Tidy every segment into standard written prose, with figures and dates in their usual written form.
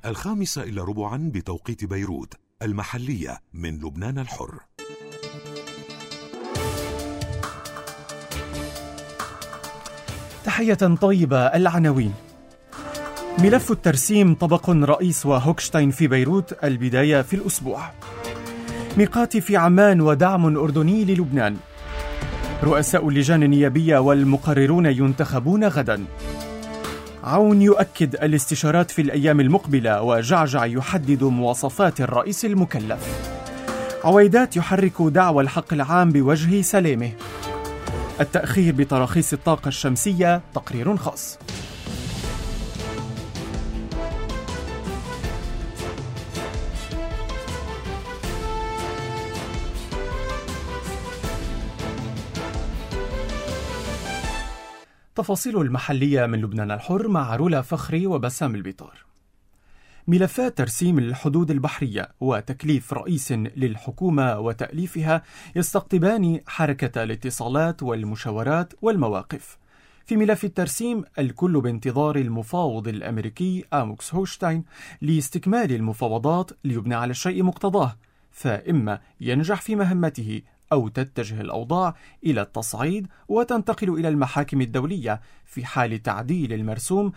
5:15 بتوقيت بيروت المحلية من لبنان الحر. تحية طيبة. العناوين: ملف الترسيم طبق رئيس وهوكشتاين في بيروت، البداية في الأسبوع. ميقات في عمان ودعم أردني للبنان. رؤساء اللجان النيابية والمقررون ينتخبون غدا. عون يؤكد الاستشارات في الأيام المقبلة، وجعجع يحدد مواصفات الرئيس المكلف. عويدات يحرك دعوى الحق العام بوجه سلامه. التأخير بتراخيص الطاقة الشمسية، تقرير خاص. تفاصيل المحلية من لبنان الحر مع رولا فخري وبسام البيطار. ملفات ترسيم الحدود البحرية وتكليف رئيس للحكومة وتأليفها يستقطبان حركة الاتصالات والمشاورات والمواقف. في ملف الترسيم الكل بانتظار المفاوض الأمريكي آموكس هوشتاين لاستكمال المفاوضات ليبنى على الشيء مقتضاه، فإما ينجح في مهمته أو تتجه الأوضاع إلى التصعيد وتنتقل إلى المحاكم الدولية في حال تعديل المرسوم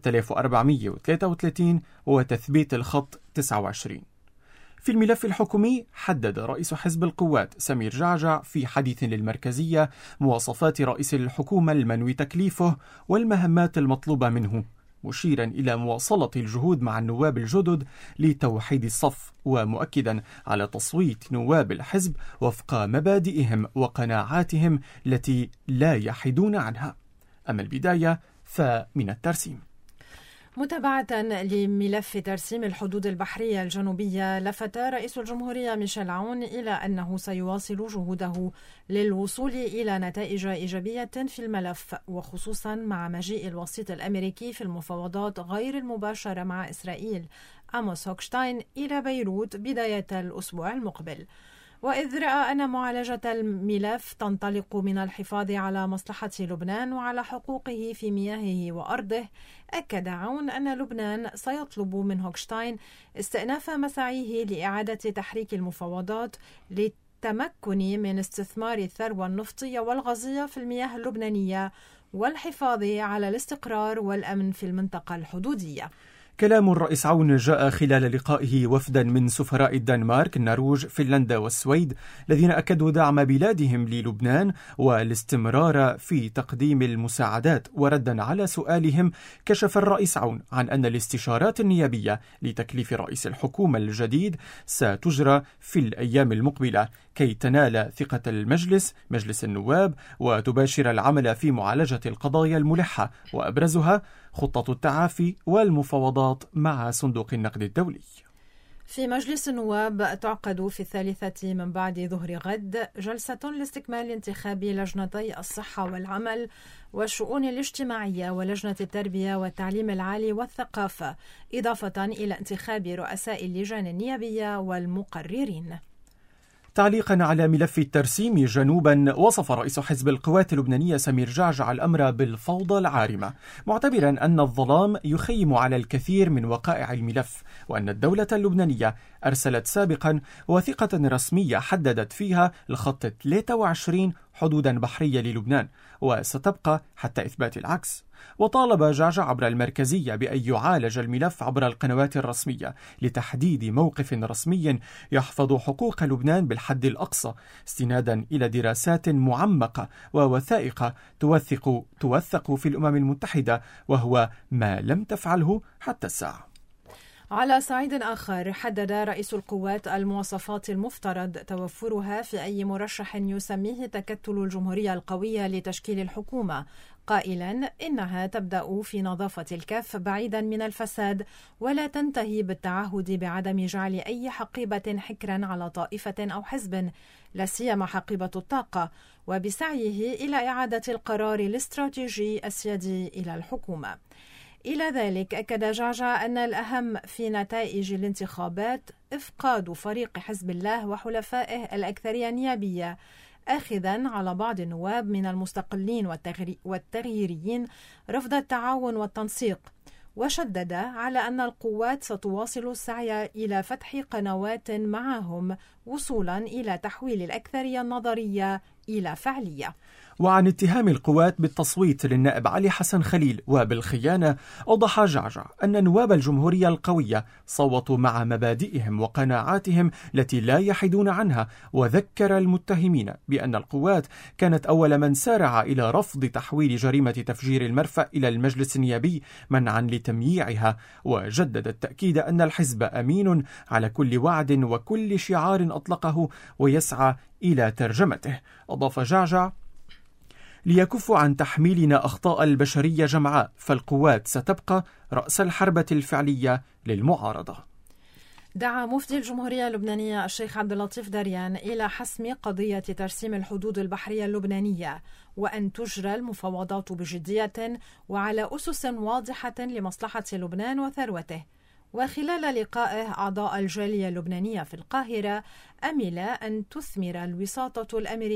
6433 وتثبيت الخط 29. في الملف الحكومي حدد رئيس حزب القوات سمير جعجع في حديث للمركزية مواصفات رئيس الحكومة المنوي تكليفه والمهمات المطلوبة منه، مشيرا إلى مواصلة الجهود مع النواب الجدد لتوحيد الصف، ومؤكدا على تصويت نواب الحزب وفق مبادئهم وقناعاتهم التي لا يحيدون عنها. أما البداية فمن الترسيم. متابعة لملف ترسيم الحدود البحرية الجنوبية، لفت رئيس الجمهورية ميشيل عون إلى أنه سيواصل جهوده للوصول إلى نتائج إيجابية في الملف، وخصوصا مع مجيء الوسيط الأمريكي في المفاوضات غير المباشرة مع إسرائيل آموس هوكشتاين إلى بيروت بداية الأسبوع المقبل. وإذ رأى أن معالجة الملف تنطلق من الحفاظ على مصلحة لبنان وعلى حقوقه في مياهه وأرضه، أكد عون أن لبنان سيطلب من هوكشتاين استئناف مساعيه لإعادة تحريك المفاوضات للتمكن من استثمار الثروة النفطية والغازية في المياه اللبنانية والحفاظ على الاستقرار والأمن في المنطقة الحدودية. كلام الرئيس عون جاء خلال لقائه وفدا من سفراء الدنمارك، النرويج، فنلندا والسويد، الذين أكدوا دعم بلادهم للبنان والاستمرار في تقديم المساعدات. وردا على سؤالهم كشف الرئيس عون عن أن الاستشارات النيابية لتكليف رئيس الحكومة الجديد ستجرى في الأيام المقبلة كي تنال ثقة مجلس النواب وتباشر العمل في معالجة القضايا الملحة، وأبرزها خطة التعافي والمفاوضات مع صندوق النقد الدولي. في مجلس النواب تعقد في 3 من بعد ظهر غد جلسة لاستكمال انتخاب لجنتي الصحة والعمل والشؤون الاجتماعية ولجنة التربية والتعليم العالي والثقافة، إضافة إلى انتخاب رؤساء اللجان النيابية والمقررين. تعليقا على ملف الترسيم جنوبا، وصف رئيس حزب القوات اللبنانية سمير جعجع الأمر بالفوضى العارمة، معتبرا أن الظلام يخيم على الكثير من وقائع الملف، وأن الدولة اللبنانية أرسلت سابقا وثيقة رسمية حددت فيها الخط 23 حدودا بحرية للبنان وستبقى حتى إثبات العكس. وطالب جعجع عبر المركزية بأن يعالج الملف عبر القنوات الرسمية لتحديد موقف رسمي يحفظ حقوق لبنان بالحد الأقصى، استنادا إلى دراسات معمقة ووثائق توثق في الأمم المتحدة، وهو ما لم تفعله حتى الساعة. على صعيد آخر، حدد رئيس القوات المواصفات المفترض توفرها في أي مرشح يسميه تكتل الجمهورية القوية لتشكيل الحكومة، قائلا إنها تبدأ في نظافة الكف بعيدا من الفساد، ولا تنتهي بالتعهد بعدم جعل أي حقيبة حكرا على طائفة أو حزب، لا سيما حقيبة الطاقة، وبسعيه إلى إعادة القرار الاستراتيجي السيادي إلى الحكومة. إلى ذلك أكد جعجع أن الأهم في نتائج الانتخابات إفقاد فريق حزب الله وحلفائه الأكثرية النيابية، آخذا على بعض النواب من المستقلين والتغييريين رفض التعاون والتنسيق، وشدد على أن القوات ستواصل السعي إلى فتح قنوات معهم وصولا إلى تحويل الأكثرية النظرية إلى فعلية. وعن اتهام القوات بالتصويت للنائب علي حسن خليل وبالخيانة، أوضح جعجع أن نواب الجمهورية القوية صوتوا مع مبادئهم وقناعاتهم التي لا يحيدون عنها، وذكر المتهمين بأن القوات كانت أول من سارع إلى رفض تحويل جريمة تفجير المرفأ إلى المجلس النيابي منعا لتمييعها، وجدد التأكيد أن الحزب أمين على كل وعد وكل شعار أطلقه ويسعى إلى ترجمته. أضاف جعجع: ليكفوا عن تحميلنا أخطاء البشرية جمعاء، فالقوات ستبقى رأس الحربة الفعلية للمعارضة. دعا مفتي الجمهورية اللبنانية الشيخ عبد اللطيف دريان إلى حسم قضية ترسيم الحدود البحرية اللبنانية، وأن تجرى المفاوضات بجدية وعلى أسس واضحة لمصلحة لبنان وثروته. وخلال لقائه أعضاء الجالية اللبنانية في القاهرة أمل أن تثمر الوساطة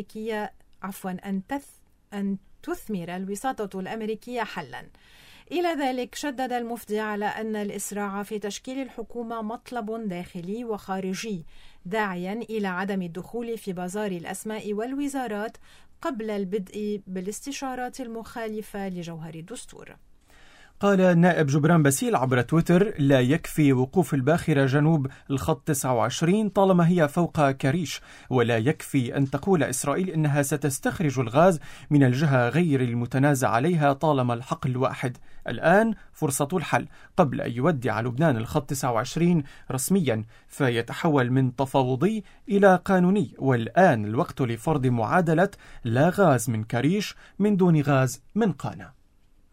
الأمريكية حلا. إلى ذلك شدد المفتي على أن الإسراع في تشكيل الحكومة مطلب داخلي وخارجي، داعيا إلى عدم الدخول في بازار الأسماء والوزارات قبل البدء بالاستشارات المخالفة لجوهر الدستور. قال النائب جبران باسيل عبر تويتر: لا يكفي وقوف الباخرة جنوب الخط 29 طالما هي فوق كريش، ولا يكفي أن تقول إسرائيل إنها ستستخرج الغاز من الجهة غير المتنازع عليها طالما الحقل واحد. الآن فرصة الحل قبل أن يودع لبنان الخط 29 رسميا فيتحول من تفاوضي إلى قانوني، والآن الوقت لفرض معادلة لا غاز من كريش من دون غاز من قانا.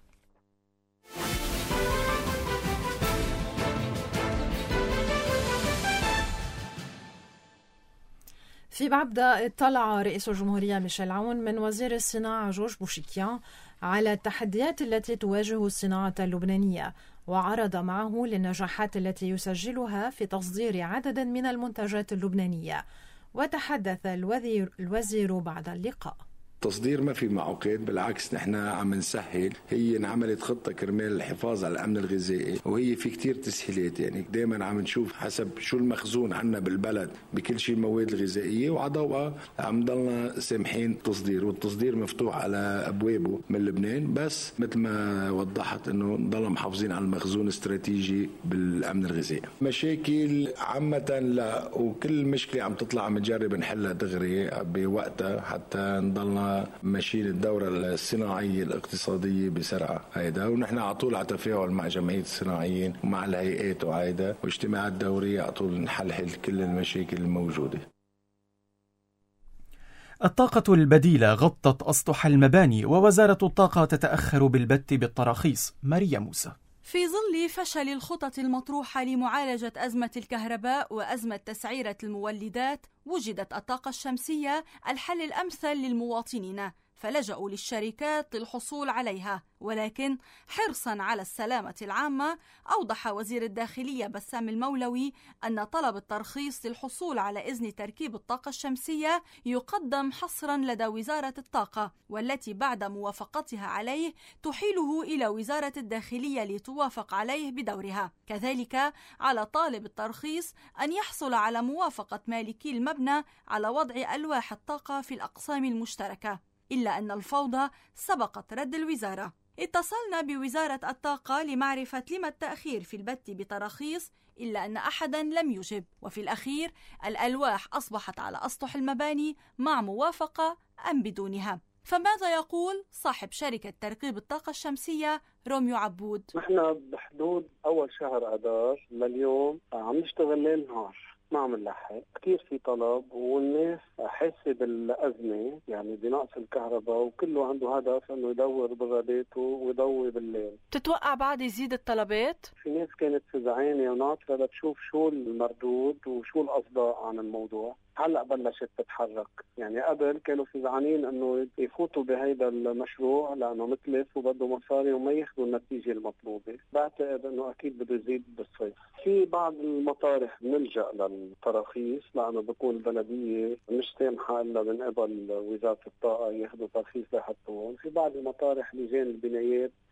في بعبدة اطلع رئيس الجمهورية ميشيل عون من وزير الصناعة جورج بوشيكيان على التحديات التي تواجه الصناعة اللبنانية، وعرض معه للنجاحات التي يسجلها في تصدير عدد من المنتجات اللبنانية. وتحدث الوزير بعد اللقاء: تصدير ما في معوقات، بالعكس نحن عم نسهل. هي انعملت خطة كرمال الحفاظ على الأمن الغذائي، وهي في كتير تسهيلات. يعني دائما عم نشوف حسب شو المخزون عنا بالبلد بكل شيء المواد الغذائية، وعضوها عم ضلنا سامحين تصدير، والتصدير مفتوح على أبوابه من لبنان. بس مثل ما وضحت انه نضلنا محافظين على المخزون الاستراتيجي بالأمن الغذائي. مشاكل عامة لا، وكل مشكلة عم تطلع عم نجرب نحلها دغري بوقتها حتى نضلنا ماشيين الدورة الصناعية الاقتصادية بسرعة هيدا. ونحن على طول على تفاعل مع جمعية الصناعيين ومع الهيئات وهيدا، واجتماعات دورية على طول نحلحل كل المشاكل الموجودة. الطاقة البديلة غطت أسطح المباني، ووزارة الطاقة تتأخر بالبت بالتراخيص. ماريا موسى. في ظل فشل الخطط المطروحة لمعالجة أزمة الكهرباء وأزمة تسعيرة المولدات، وجدت الطاقة الشمسية الحل الأمثل للمواطنين، فلجأوا للشركات للحصول عليها. ولكن حرصا على السلامة العامة، أوضح وزير الداخلية بسام المولوي أن طلب الترخيص للحصول على إذن تركيب الطاقة الشمسية يقدم حصرا لدى وزارة الطاقة، والتي بعد موافقتها عليه تحيله إلى وزارة الداخلية لتوافق عليه بدورها. كذلك على طالب الترخيص أن يحصل على موافقة مالكي المبنى على وضع ألواح الطاقة في الأقسام المشتركة، إلا أن الفوضى سبقت رد الوزارة. اتصلنا بوزارة الطاقة لمعرفة لما التأخير في البت بتراخيص، إلا أن أحدا لم يجب. وفي الأخير الألواح أصبحت على أسطح المباني مع موافقة أم بدونها. فماذا يقول صاحب شركة تركيب الطاقة الشمسية روميو عبود؟ نحن بحدود أول شهر أذار لليوم عم نشتغل ليل نهار، ما عم نلحق. كثير في طلب والناس حاسه بالازمه، يعني بنقص الكهرباء، وكله عنده هدف انه يدور براداته ويضوي بالليل. تتوقع بعد يزيد الطلبات؟ في ناس كانت فزعانه وناطره لتشوف شو المردود وشو الاصداء عن الموضوع. هلا بلشت تتحرك. يعني قبل كانوا فزعانين انه يفوتوا بهيدا المشروع لانه متلف وبده مصاري وما ياخذوا النتيجه المطلوبه. بعتقد انه اكيد بده يزيد بالصيف. في بعض المطارح بنلجا للتراخيص لانه بكون البلديه مش سامحه الا من قبل وزاره الطاقه ياخذوا ترخيص ليحطوهم. في بعض المطارح لجان البنايات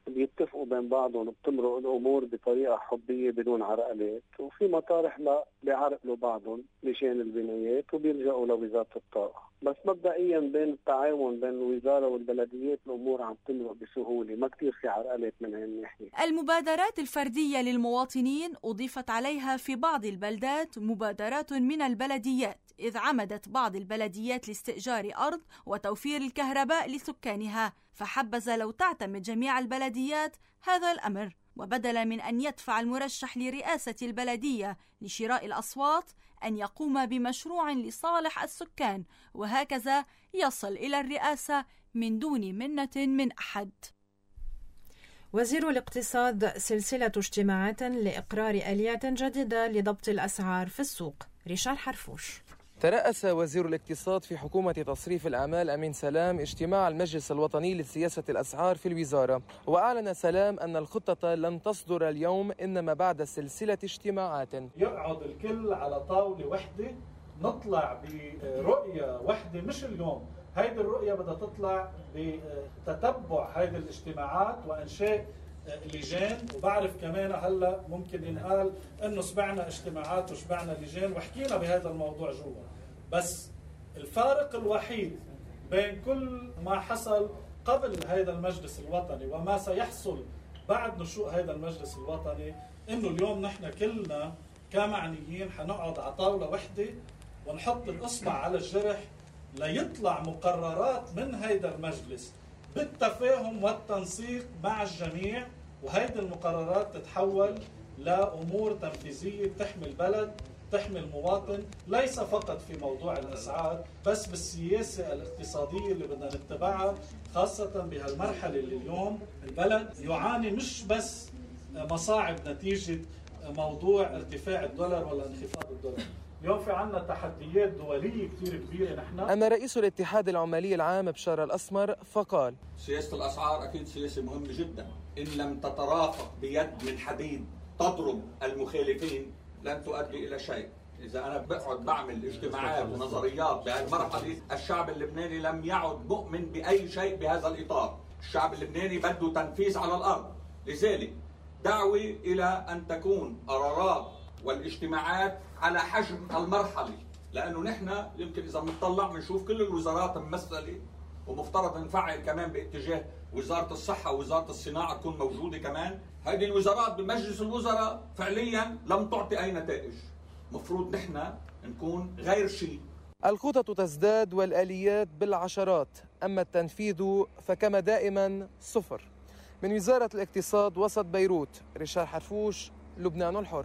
بيتفقوا بين بعضهم وبتمرق الأمور بطريقة حبية بدون عرقلات، وفي مطارح لا بيعرقلوا بعضهم لشان البنايات وبيلجأوا لوزارة الطاقة. بس مبدئيا بين التعاون بين الوزارة والبلديات الأمور عم تمرق بسهولة، ما كتير في عرقلات من هاي الناحية. المبادرات الفردية للمواطنين أضيفت عليها في بعض البلدات مبادرات من البلديات، إذ عمدت بعض البلديات لاستئجار أرض وتوفير الكهرباء لسكانها، فحبذا لو تعتمد جميع البلديات هذا الأمر، وبدلا من أن يدفع المرشح لرئاسة البلدية لشراء الأصوات أن يقوم بمشروع لصالح السكان، وهكذا يصل إلى الرئاسة من دون منة من أحد. وزير الاقتصاد سلسلة اجتماعات لإقرار آليات جديدة لضبط الأسعار في السوق. ريشار حرفوش. ترأس وزير الاقتصاد في حكومة تصريف الأعمال أمين سلام اجتماع المجلس الوطني لسياسة الأسعار في الوزارة، وأعلن سلام أن الخطة لن تصدر اليوم إنما بعد سلسلة اجتماعات. يقعد الكل على طاولة وحدة، نطلع برؤية وحدة، مش اليوم. هيدي الرؤية بدها تطلع بتتبع هيدي الاجتماعات وإنشاء لجان. وبعرف كمان هلا ممكن ينقال انه سمعنا اجتماعات وسمعنا لجان وحكينا بهذا الموضوع جوا، بس الفارق الوحيد بين كل ما حصل قبل هذا المجلس الوطني وما سيحصل بعد نشوء هذا المجلس الوطني انه اليوم نحن كلنا كمعنيين حنقعد على طاولة وحدة ونحط الإصبع على الجرح ليطلع مقررات من هذا المجلس بالتفاهم والتنسيق مع الجميع، وهيدي المقررات تتحول لأمور تنفيذية بتحمي البلد، تحمي المواطن، ليس فقط في موضوع الأسعار بس بالسياسة الاقتصادية اللي بدنا نتبعها، خاصة بهالمرحلة اللي اليوم البلد يعاني مش بس مصاعب نتيجة موضوع ارتفاع الدولار ولا انخفاض الدولار. اليوم في عنا تحديات دولية كتير كبيرة نحن. أما رئيس الاتحاد العمالي العام بشار الأسمر فقال: سياسة الأسعار أكيد سياسة مهمة جدا، إن لم تترافق بيد من حديد تضرب المخالفين لن تؤدي إلى شيء. إذا أنا بقعد بعمل اجتماعات ونظريات بهالمرحلة، الشعب اللبناني لم يعد مؤمن بأي شيء بهذا الإطار. الشعب اللبناني بده تنفيذ على الأرض. لذلك دعوة إلى أن تكون قرارات والاجتماعات على حجم المرحلة، لأنه نحن يمكن إذا بنطلع بنشوف كل الوزارات ممثلة، ومفترض نفعل كمان باتجاه وزارة الصحة ووزارة الصناعة تكون موجودة كمان. هذه الوزارات بمجلس الوزراء فعليا لم تعطي أي نتائج. مفروض نحن نكون غير شيء. الخطط تزداد والآليات بالعشرات، أما التنفيذ فكما دائما صفر. من وزارة الاقتصاد وسط بيروت، ريشار حرفوش، لبنان الحر.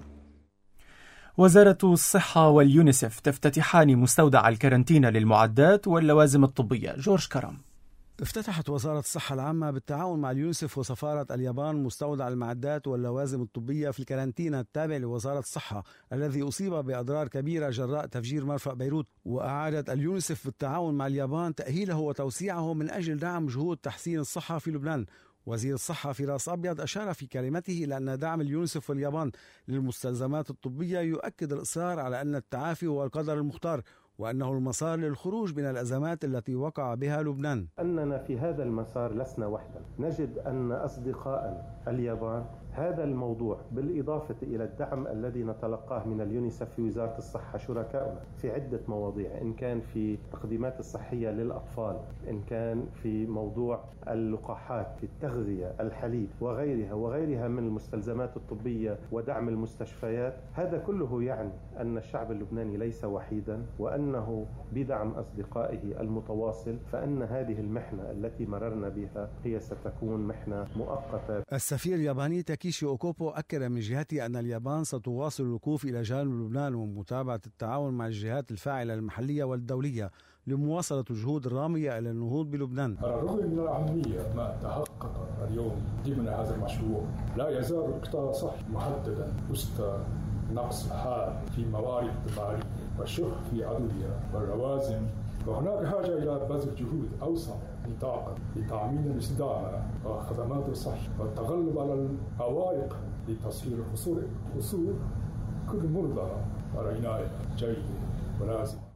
وزارة الصحة واليونيسف تفتتحان مستودع الكارنتينا للمعدات واللوازم الطبية. جورج كرم. افتتحت وزارة الصحة العامة بالتعاون مع اليونيسف وسفارة اليابان مستودع المعدات واللوازم الطبية في الكارنتينا التابع لوزارة الصحة الذي أصيب بأضرار كبيرة جراء تفجير مرفأ بيروت، وأعادت اليونيسف بالتعاون مع اليابان تأهيله وتوسيعه من أجل دعم جهود تحسين الصحة في لبنان. وزير الصحة فراس أبيض أشار في كلمته إلى أن دعم اليونيسف واليابان للمستلزمات الطبية يؤكد الإصرار على أن التعافي هو القدر المختار، وأنه المسار للخروج من الأزمات التي وقع بها لبنان. أننا في هذا المسار لسنا وحدا، نجد أن أصدقاء اليابان هذا الموضوع بالإضافة إلى الدعم الذي نتلقاه من اليونيسف في وزارة الصحة شركاؤنا في عدة مواضيع، إن كان في التقديمات الصحية للأطفال، إن كان في موضوع اللقاحات، في التغذية، الحليب وغيرها من المستلزمات الطبية ودعم المستشفيات. هذا كله يعني أن الشعب اللبناني ليس وحيدا، وأنه بدعم أصدقائه المتواصل فأن هذه المحنة التي مررنا بها هي ستكون محنة مؤقتة. السفير الياباني تاكيشي أوكوبو أكد من جهته أن اليابان ستواصل الوقوف إلى جانب لبنان ومتابعة التعاون مع الجهات الفاعلة المحلية والدولية لمواصلة الجهود الرامية إلى النهوض بلبنان. على الرغم من الأهمية ما تحقق اليوم ضمن هذا المشروع، لا يزال القطاع الصحي محددا وسط نقص حاد في موارد المالية والشح في أدوية واللوازم، وهناك حاجة إلى بذل جهود أوسع نطاقا لتأمين الاستدامة وخدمات الصحة والتغلب على العوائق لتسهيل حصول كل مرضى على عناية جيدة ولازمة.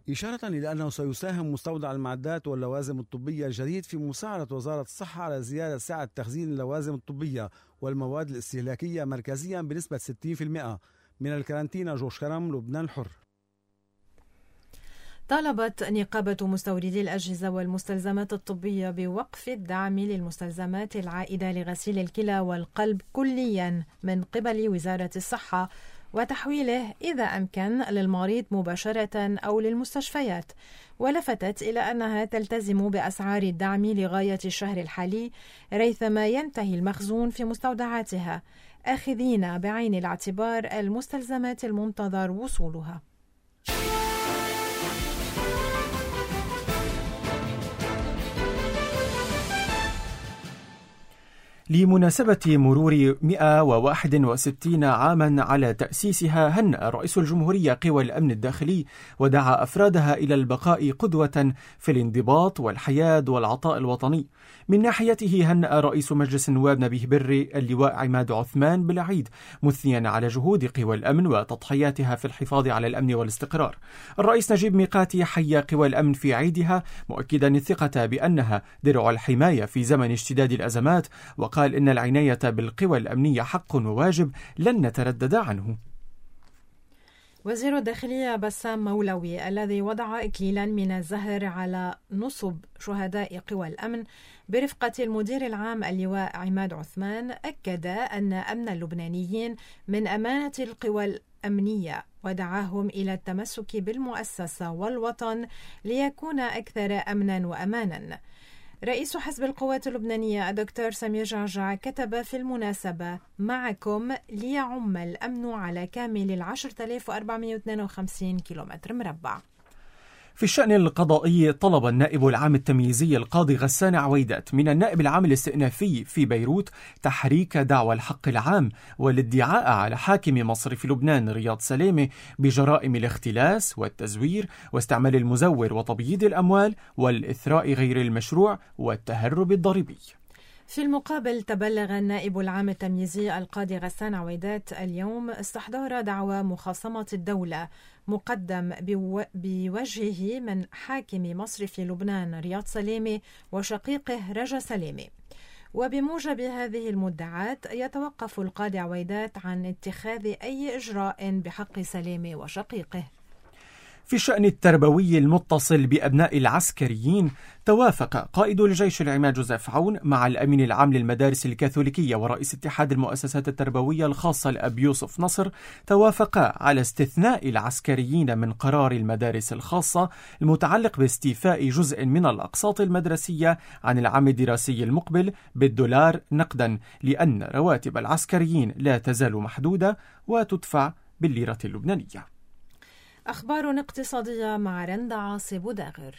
إشارة إلى أنه سيساهم مستودع المعدات واللوازم الطبية الجديد في مساعدة وزارة الصحة على زيادة سعة تخزين اللوازم الطبية والمواد الاستهلاكية مركزيا بنسبة 60%. من الكارنتينا جورج كرم، لبنان الحر. طالبت نقابة مستوردي الأجهزة والمستلزمات الطبية بوقف الدعم للمستلزمات العائدة لغسيل الكلى والقلب كليا من قبل وزارة الصحة، وتحويله إذا أمكن للمريض مباشرة أو للمستشفيات. ولفتت إلى أنها تلتزم بأسعار الدعم لغاية الشهر الحالي ريثما ينتهي المخزون في مستودعاتها، آخذين بعين الاعتبار المستلزمات المنتظر وصولها. لمناسبة مرور 161 عاما على تأسيسها، هنأ رئيس الجمهورية قوى الأمن الداخلي ودعا أفرادها إلى البقاء قدوة في الانضباط والحياد والعطاء الوطني. من ناحيته هنأ رئيس مجلس النواب نبيه بري اللواء عماد عثمان بالعيد، مثنيا على جهود قوى الأمن وتضحياتها في الحفاظ على الأمن والاستقرار. الرئيس نجيب ميقاتي حيا قوى الأمن في عيدها، مؤكدا الثقة بأنها درع الحماية في زمن اشتداد الأزمات، وقال إن العناية بالقوى الأمنية حق وواجب لن نتردد عنه. وزير الداخلية بسام مولوي الذي وضع إكليلا من الزهر على نصب شهداء قوى الأمن برفقة المدير العام اللواء عماد عثمان، أكد أن أمن اللبنانيين من أمانة القوى الأمنية، ودعاهم إلى التمسك بالمؤسسة والوطن ليكون أكثر أمنا وأمانا. رئيس حزب القوات اللبنانية الدكتور سمير جعجع كتب في المناسبة: معكم ليعم الأمن على كامل 10,452 كيلومتر مربع. في الشأن القضائي، طلب النائب العام التمييزي القاضي غسان عويدات من النائب العام الاستئنافي في بيروت تحريك دعوى الحق العام والادعاء على حاكم مصرف لبنان رياض سلامة بجرائم الاختلاس والتزوير واستعمال المزور وتبييض الأموال والإثراء غير المشروع والتهرب الضريبي. في المقابل، تبلغ النائب العام التمييزي القاضي غسان عويدات اليوم استحضار دعوى مخاصمة الدولة مقدم بوجهه من حاكم مصرف لبنان رياض سلامة وشقيقه رجا سلامة. وبموجب هذه المدعات يتوقف القاضي عويدات عن اتخاذ أي إجراء بحق سلامة وشقيقه. في الشأن التربوي المتصل بأبناء العسكريين، توافق قائد الجيش العماد جوزيف عون مع الأمين العام للمدارس الكاثوليكية ورئيس اتحاد المؤسسات التربوية الخاصة الأب يوسف نصر، توافقا على استثناء العسكريين من قرار المدارس الخاصة المتعلق باستيفاء جزء من الأقساط المدرسية عن العام الدراسي المقبل بالدولار نقدا، لأن رواتب العسكريين لا تزال محدودة وتدفع بالليرة اللبنانية. أخبار اقتصادية مع رندا عاصي بوداغر.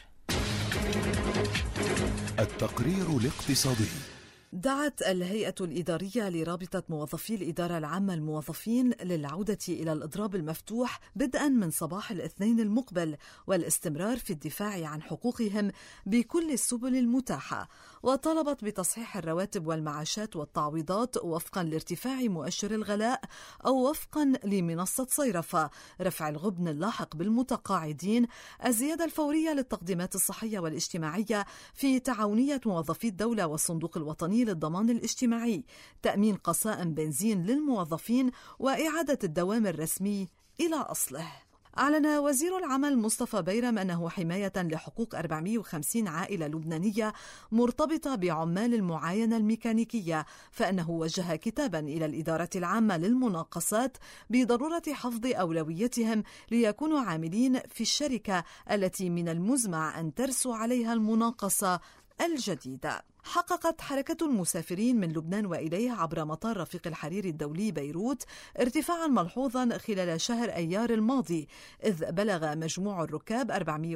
التقرير الاقتصادي. دعت الهيئة الإدارية لرابطة موظفي الإدارة العامة الموظفين للعودة إلى الإضراب المفتوح بدءا من صباح الاثنين المقبل، والاستمرار في الدفاع عن حقوقهم بكل السبل المتاحة، وطلبت بتصحيح الرواتب والمعاشات والتعويضات وفقا لارتفاع مؤشر الغلاء أو وفقا لمنصة صيرفة، رفع الغبن اللاحق بالمتقاعدين، الزيادة الفورية للتقديمات الصحية والاجتماعية في تعاونية موظفي الدولة والصندوق الوطني للضمان الاجتماعي، تأمين قصائم بنزين للموظفين، وإعادة الدوام الرسمي إلى أصله. أعلن وزير العمل مصطفى بيرم أنه حماية لحقوق 450 عائلة لبنانية مرتبطة بعمال المعاينة الميكانيكية، فإنه وجه كتابا إلى الإدارة العامة للمناقصات بضرورة حفظ أولويتهم ليكونوا عاملين في الشركة التي من المزمع أن ترسو عليها المناقصة الجديدة. حققت حركة المسافرين من لبنان وإليه عبر مطار رفيق الحريري الدولي بيروت ارتفاعا ملحوظا خلال شهر أيار الماضي، إذ بلغ مجموع الركاب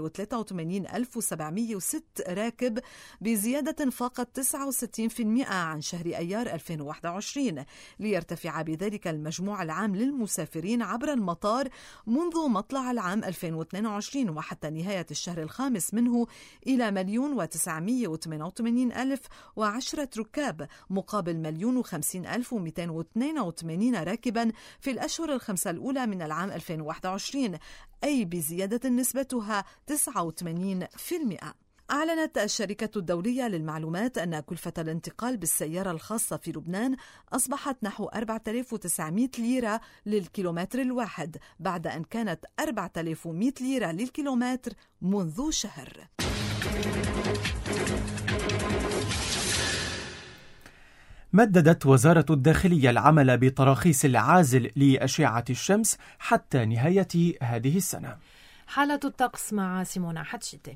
483,706 راكب بزيادة فاقت 69% عن شهر أيار 2021، ليرتفع بذلك المجموع العام للمسافرين عبر المطار منذ مطلع العام 2022 وحتى نهاية الشهر الخامس منه إلى 1,988,900 1,010 ركاب مقابل 1,050,282 راكبا في الأشهر الخمسة الأولى من العام 2021، أي بزيادة نسبتها 89%. أعلنت الشركة الدولية للمعلومات أن كلفة الانتقال بالسيارة الخاصة في لبنان أصبحت نحو 4,900 ليرة للكيلومتر الواحد، بعد أن كانت 4,100 ليرة للكيلومتر منذ شهر. مددت وزارة الداخلية العمل بتراخيص العازل لأشعة الشمس حتى نهاية هذه السنة. حالة الطقس مع سيمونا حتشيتي.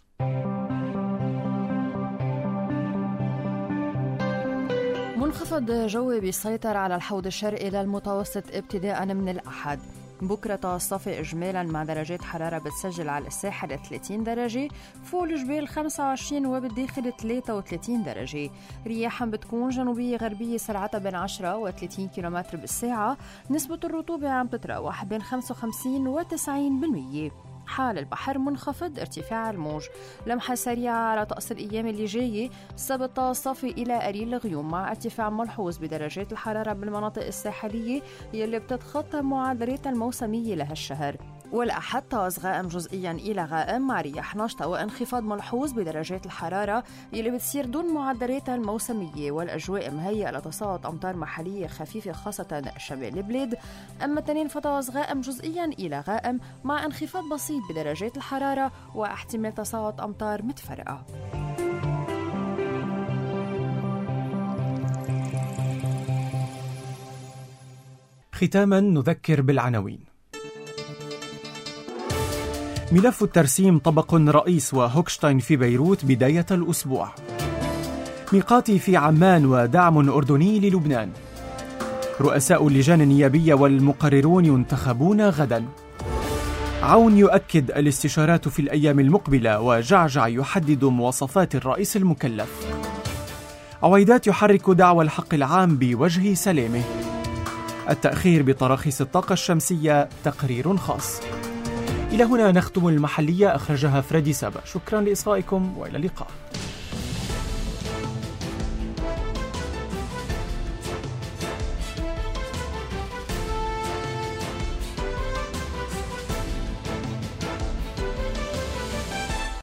منخفض جوي بيسيطر على الحوض الشرقي للمتوسط ابتداء من الأحد. بكرة تصطفي إجمالا مع درجات حرارة بتسجل على الساحل 30 درجة، فوق الجبال 25 وبالداخل 33 درجة. رياحا بتكون جنوبية غربية سرعتها بين 10 و 30 كيلومتر بالساعة. نسبة الرطوبة عم تتراوح بين 55 و 90%. حال البحر منخفض، ارتفاع الموج. لمحة سريعة على طقس الأيام اللي جاية. السبت تصطفي إلى قليل الغيوم مع ارتفاع ملحوظ بدرجات الحرارة بالمناطق الساحلية يلي بتتخطى معدلات الموسمية لهالشهر. والأحد طقس غائم جزئيا إلى غائم مع رياح نشطة وانخفاض ملحوظ بدرجات الحرارة يلي بتصير دون معدلاتها الموسمية، والأجواء مهيئة لتساقط أمطار محلية خفيفة خاصة شمال البلاد. أما التنين فطقس غائم جزئيا إلى غائم مع انخفاض بسيط بدرجات الحرارة واحتمال تساقط أمطار متفرقة. ختاما نذكر بالعناوين. ملف الترسيم طبق رئيس وهوكشتاين في بيروت بداية الأسبوع. ميقاتي في عمان ودعم أردني للبنان. رؤساء اللجان النيابية والمقررون ينتخبون غدا. عون يؤكد الاستشارات في الأيام المقبلة، وجعجع يحدد مواصفات الرئيس المكلف. عويدات يحرك دعوى الحق العام بوجه سلامه. التأخير بتراخيص الطاقة الشمسية تقرير خاص. إلى هنا نختم المحلية، أخرجها فريدي سابا. شكرا لإصغائكم وإلى اللقاء.